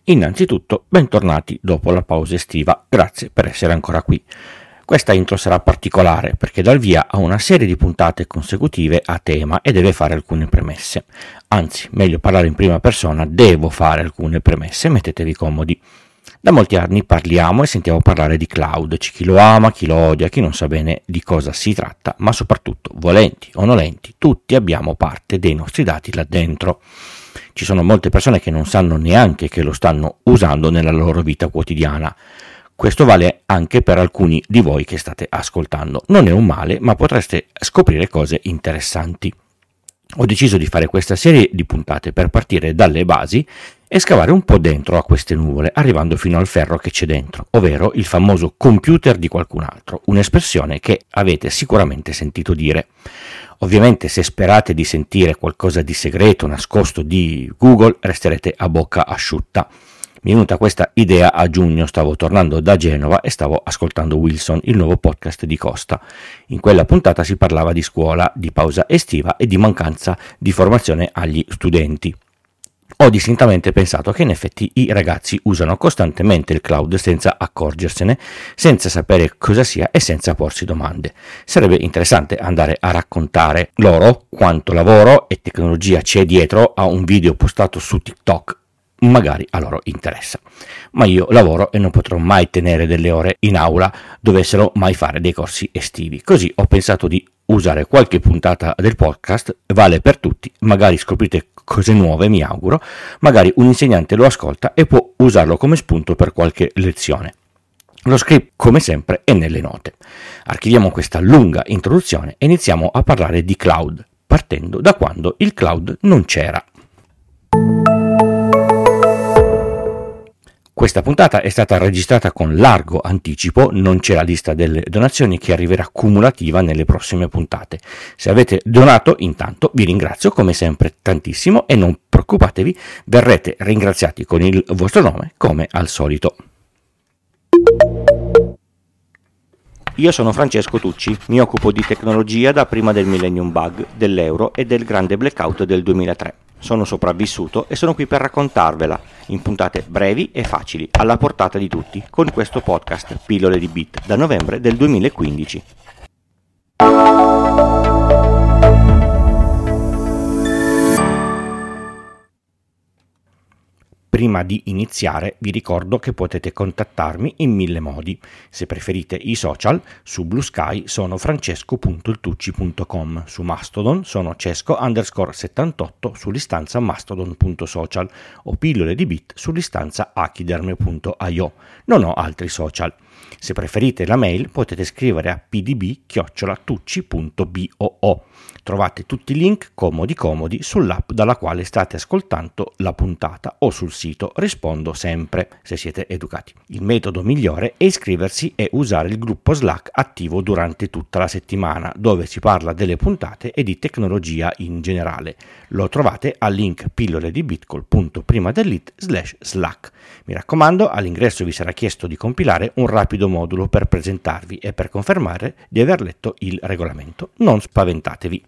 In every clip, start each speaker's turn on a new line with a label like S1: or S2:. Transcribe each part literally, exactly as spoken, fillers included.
S1: Innanzitutto, bentornati dopo la pausa estiva, grazie per essere ancora qui. Questa intro sarà particolare perché dà il via a una serie di puntate consecutive a tema e deve fare alcune premesse. Anzi, meglio parlare in prima persona, devo fare alcune premesse, mettetevi comodi. Da molti anni parliamo e sentiamo parlare di cloud, c'è chi lo ama, chi lo odia, chi non sa bene di cosa si tratta, ma soprattutto, volenti o nolenti, tutti abbiamo parte dei nostri dati là dentro. Ci sono molte persone che non sanno neanche che lo stanno usando nella loro vita quotidiana. Questo vale anche per alcuni di voi che state ascoltando. Non è un male, ma potreste scoprire cose interessanti. Ho deciso di fare questa serie di puntate per partire dalle basi e scavare un po' dentro a queste nuvole, arrivando fino al ferro che c'è dentro, ovvero il famoso computer di qualcun altro, un'espressione che avete sicuramente sentito dire. Ovviamente se sperate di sentire qualcosa di segreto, nascosto di Google, resterete a bocca asciutta. Mi è venuta questa idea a giugno, stavo tornando da Genova e stavo ascoltando Wilson, il nuovo podcast di Costa. In quella puntata si parlava di scuola, di pausa estiva e di mancanza di formazione agli studenti. Ho distintamente pensato che in effetti i ragazzi usano costantemente il cloud senza accorgersene, senza sapere cosa sia e senza porsi domande. Sarebbe interessante andare a raccontare loro quanto lavoro e tecnologia c'è dietro a un video postato su TikTok. Magari a loro interessa, ma io lavoro e non potrò mai tenere delle ore in aula, dovessero mai fare dei corsi estivi. Così ho pensato di usare qualche puntata del podcast, vale per tutti, magari scoprite cose nuove, mi auguro, magari un insegnante lo ascolta e può usarlo come spunto per qualche lezione. Lo script, come sempre, è nelle note. Archiviamo questa lunga introduzione e iniziamo a parlare di cloud, partendo da quando il cloud non c'era. Questa puntata è stata registrata con largo anticipo, non c'è la lista delle donazioni che arriverà cumulativa nelle prossime puntate. Se avete donato, intanto vi ringrazio come sempre tantissimo e non preoccupatevi, verrete ringraziati con il vostro nome come al solito. Io sono Francesco Tucci, mi occupo di tecnologia da prima del Millennium Bug, dell'euro e del grande blackout del duemilatré. Sono sopravvissuto e sono qui per raccontarvela in puntate brevi e facili, alla portata di tutti, con questo podcast Pillole di Bit da novembre del duemilaquindici. Prima di iniziare vi ricordo che potete contattarmi in mille modi. Se preferite i social, su Blue Sky sono francesco punto il tucci punto com, su Mastodon sono cesco underscore settantotto sull'istanza mastodon punto social o pillole di bit sull'istanza achiderme punto io. Non ho altri social. Se preferite la mail potete scrivere a p d b chiocciola tucci punto boo. Trovate tutti i link comodi comodi sull'app dalla quale state ascoltando la puntata o sul sito Rispondo sempre, se siete educati. Il metodo migliore è iscriversi e usare il gruppo Slack attivo durante tutta la settimana, dove si parla delle puntate e di tecnologia in generale. Lo trovate al link pillole di bitcol punto prima dell'it slash slack. Mi raccomando, all'ingresso vi sarà chiesto di compilare un rapido modulo per presentarvi e per confermare di aver letto il regolamento. Non spaventatevi.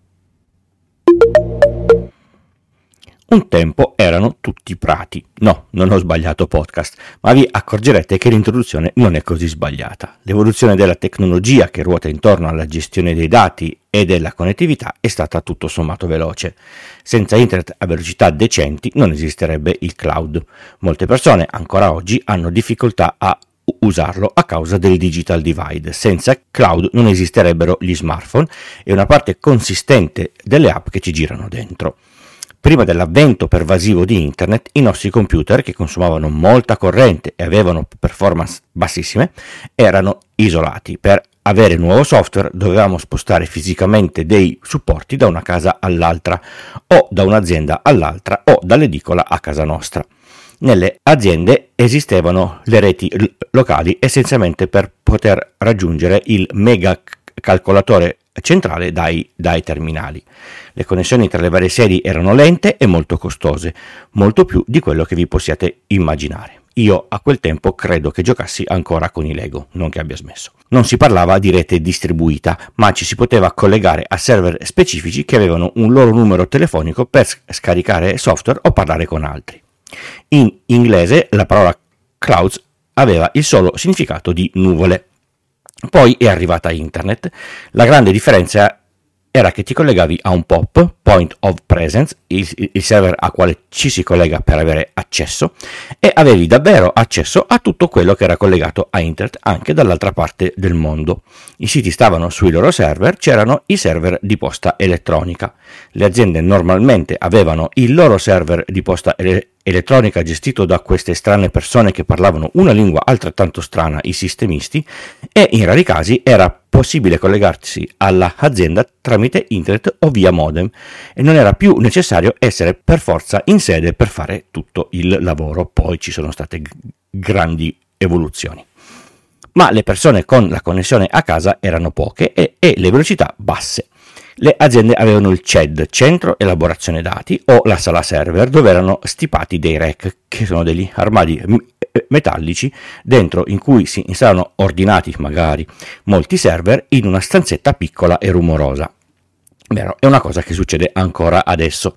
S1: Un tempo erano tutti prati. No, non ho sbagliato podcast, ma vi accorgerete che l'introduzione non è così sbagliata. L'evoluzione della tecnologia che ruota intorno alla gestione dei dati e della connettività è stata tutto sommato veloce. Senza internet a velocità decenti non esisterebbe il cloud. Molte persone ancora oggi hanno difficoltà a usarlo a causa del digital divide. Senza cloud non esisterebbero gli smartphone e una parte consistente delle app che ci girano dentro. Prima dell'avvento pervasivo di internet, i nostri computer, che consumavano molta corrente e avevano performance bassissime, erano isolati. Per avere nuovo software dovevamo spostare fisicamente dei supporti da una casa all'altra o da un'azienda all'altra o dall'edicola a casa nostra. Nelle aziende esistevano le reti l- locali essenzialmente per poter raggiungere il mega calcolatore centrale dai, dai terminali. Le connessioni tra le varie sedi erano lente e molto costose, molto più di quello che vi possiate immaginare. Io a quel tempo credo che giocassi ancora con i Lego, non che abbia smesso. Non si parlava di rete distribuita, ma ci si poteva collegare a server specifici che avevano un loro numero telefonico per scaricare software o parlare con altri. In inglese la parola clouds aveva il solo significato di nuvole. Poi è arrivata internet. La grande differenza era che ti collegavi a un P O P, Point of Presence, il, il server a quale ci si collega per avere accesso, e avevi davvero accesso a tutto quello che era collegato a internet anche dall'altra parte del mondo. I siti stavano sui loro server, c'erano i server di posta elettronica. Le aziende normalmente avevano il loro server di posta elettronica elettronica gestito da queste strane persone che parlavano una lingua altrettanto strana, i sistemisti, e in rari casi era possibile collegarsi all'azienda tramite internet o via modem e non era più necessario essere per forza in sede per fare tutto il lavoro. Poi ci sono state g- grandi evoluzioni. Ma le persone con la connessione a casa erano poche e, e le velocità basse. Le aziende avevano il C E D, Centro Elaborazione Dati, o la sala server, dove erano stipati dei rack, che sono degli armadi metallici dentro in cui si installano ordinati magari molti server in una stanzetta piccola e rumorosa. Vero, è una cosa che succede ancora adesso.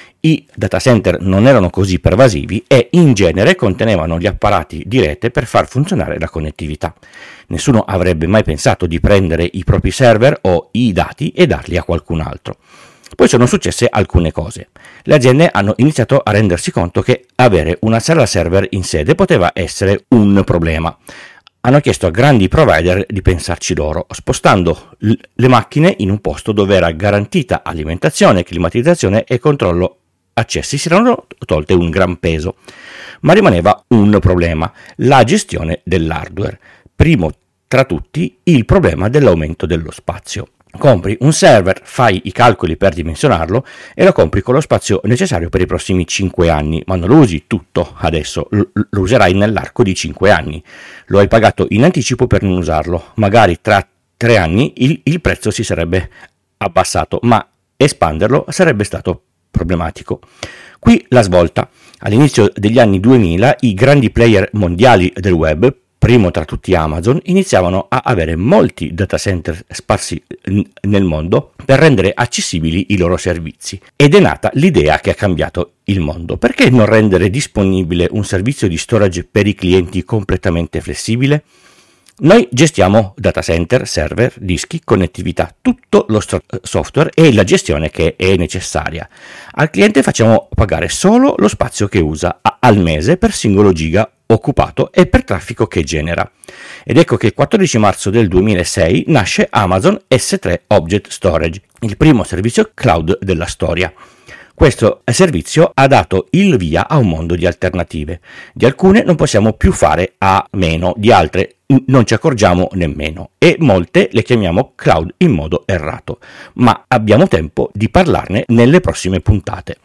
S1: I data center non erano così pervasivi e in genere contenevano gli apparati di rete per far funzionare la connettività. Nessuno avrebbe mai pensato di prendere i propri server o i dati e darli a qualcun altro. Poi sono successe alcune cose. Le aziende hanno iniziato a rendersi conto che avere una sala server in sede poteva essere un problema. Hanno chiesto a grandi provider di pensarci loro, spostando l- le macchine in un posto dove era garantita alimentazione, climatizzazione e controllo accessi. Si erano tolte un gran peso, ma rimaneva un problema: la gestione dell'hardware. Primo tra tutti il problema dell'aumento dello spazio. Compri un server, fai i calcoli per dimensionarlo e lo compri con lo spazio necessario per i prossimi cinque anni, ma non lo usi tutto adesso, lo userai nell'arco di cinque anni. Lo hai pagato in anticipo per non usarlo, magari tra tre anni il, il prezzo si sarebbe abbassato, ma espanderlo sarebbe stato problematico. Qui la svolta. All'inizio degli anni duemila i grandi player mondiali del web, primo tra tutti Amazon, iniziavano a avere molti data center sparsi nel mondo per rendere accessibili i loro servizi. Ed è nata l'idea che ha cambiato il mondo. Perché non rendere disponibile un servizio di storage per i clienti completamente flessibile? Noi gestiamo data center, server, dischi, connettività, tutto lo software e la gestione che è necessaria. Al cliente facciamo pagare solo lo spazio che usa al mese per singolo giga occupato e per traffico che genera. Ed ecco che il quattordici marzo del duemilasei nasce Amazon S tre Object Storage, il primo servizio cloud della storia. Questo servizio ha dato il via a un mondo di alternative. Di alcune non possiamo più fare a meno, di altre non ci accorgiamo nemmeno e molte le chiamiamo cloud in modo errato, ma abbiamo tempo di parlarne nelle prossime puntate.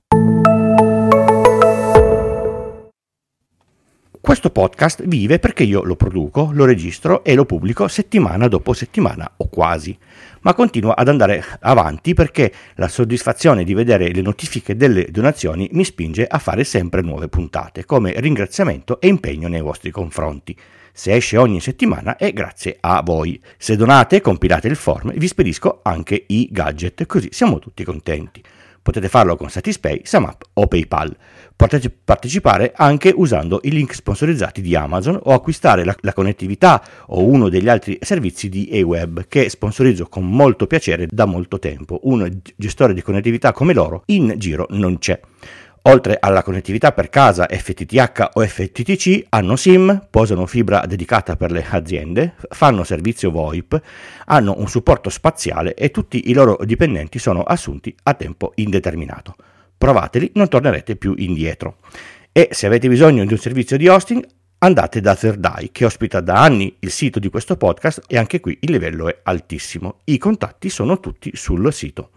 S1: Questo podcast vive perché io lo produco, lo registro e lo pubblico settimana dopo settimana o quasi, ma continua ad andare avanti perché la soddisfazione di vedere le notifiche delle donazioni mi spinge a fare sempre nuove puntate, come ringraziamento e impegno nei vostri confronti. Se esce ogni settimana è grazie a voi. Se donate, compilate il form, vi spedisco anche i gadget, così siamo tutti contenti. Potete farlo con Satispay, SumUp o PayPal. Potete partecipare anche usando i link sponsorizzati di Amazon o acquistare la, la connettività o uno degli altri servizi di eWeb che sponsorizzo con molto piacere da molto tempo. Un gestore di connettività come loro in giro non c'è. Oltre alla connettività per casa F T T H o F T T C, hanno SIM, posano fibra dedicata per le aziende, fanno servizio VoIP, hanno un supporto spaziale e tutti i loro dipendenti sono assunti a tempo indeterminato. Provateli, non tornerete più indietro. E se avete bisogno di un servizio di hosting, andate da Thirdeye, che ospita da anni il sito di questo podcast e anche qui il livello è altissimo. I contatti sono tutti sul sito.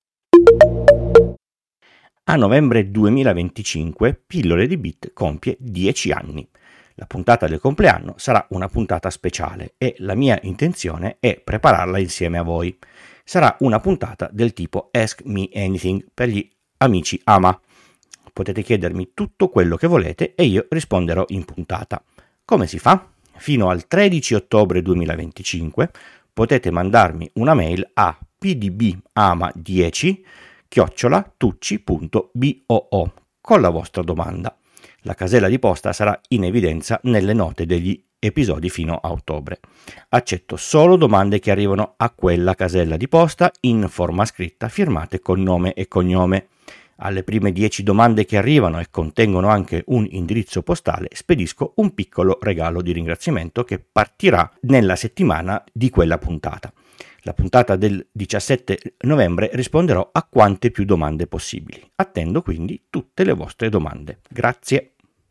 S1: A novembre duemilaventicinque Pillole di Bit compie dieci anni. La puntata del compleanno sarà una puntata speciale e la mia intenzione è prepararla insieme a voi. Sarà una puntata del tipo Ask Me Anything per gli amici Ama. Potete chiedermi tutto quello che volete e io risponderò in puntata. Come si fa? Fino al tredici ottobre duemilaventicinque potete mandarmi una mail a p d b ama dieci chiocciola tucci punto b o o con la vostra domanda. La casella di posta sarà in evidenza nelle note degli episodi fino a ottobre. Accetto solo domande che arrivano a quella casella di posta in forma scritta, firmate con nome e cognome. Alle prime dieci domande che arrivano e contengono anche un indirizzo postale spedisco un piccolo regalo di ringraziamento che partirà nella settimana di quella puntata. La puntata del diciassette novembre risponderò a quante più domande possibili. Attendo quindi tutte le vostre domande. Grazie.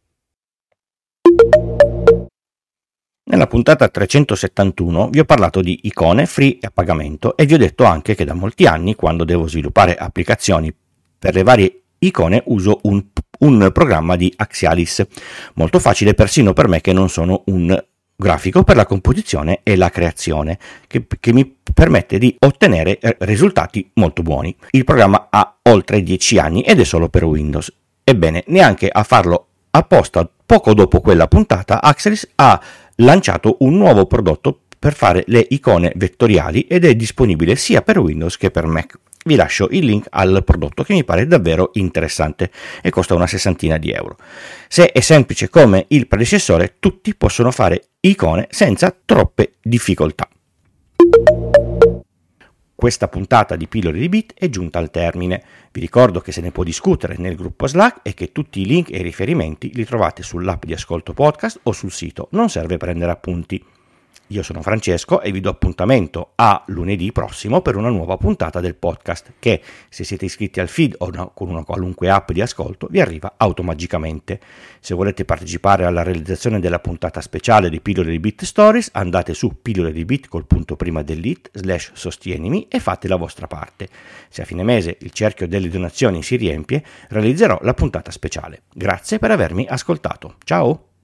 S1: Nella puntata trecentosettantuno vi ho parlato di icone free e a pagamento e vi ho detto anche che da molti anni, quando devo sviluppare applicazioni per le varie icone, uso un, un programma di Axialis, molto facile persino per me che non sono un grafico, per la composizione e la creazione, che, che mi permette di ottenere risultati molto buoni. Il programma ha oltre dieci anni ed è solo per Windows. Ebbene, neanche a farlo apposta, poco dopo quella puntata, Axialis ha lanciato un nuovo prodotto per fare le icone vettoriali ed è disponibile sia per Windows che per Mac. Vi lascio il link al prodotto che mi pare davvero interessante e costa una sessantina di euro. Se è semplice come il predecessore, tutti possono fare icone senza troppe difficoltà. Questa puntata di Pillole di Bit è giunta al termine. Vi ricordo che se ne può discutere nel gruppo Slack e che tutti i link e i riferimenti li trovate sull'app di Ascolto Podcast o sul sito. Non serve prendere appunti. Io sono Francesco e vi do appuntamento a lunedì prossimo per una nuova puntata del podcast che, se siete iscritti al feed o no, con una qualunque app di ascolto, vi arriva automagicamente. Se volete partecipare alla realizzazione della puntata speciale di Pillole di Bit Stories, andate su pillole di bit col punto prima dell'it slash sostienimi e fate la vostra parte. Se a fine mese il cerchio delle donazioni si riempie, realizzerò la puntata speciale. Grazie per avermi ascoltato. Ciao!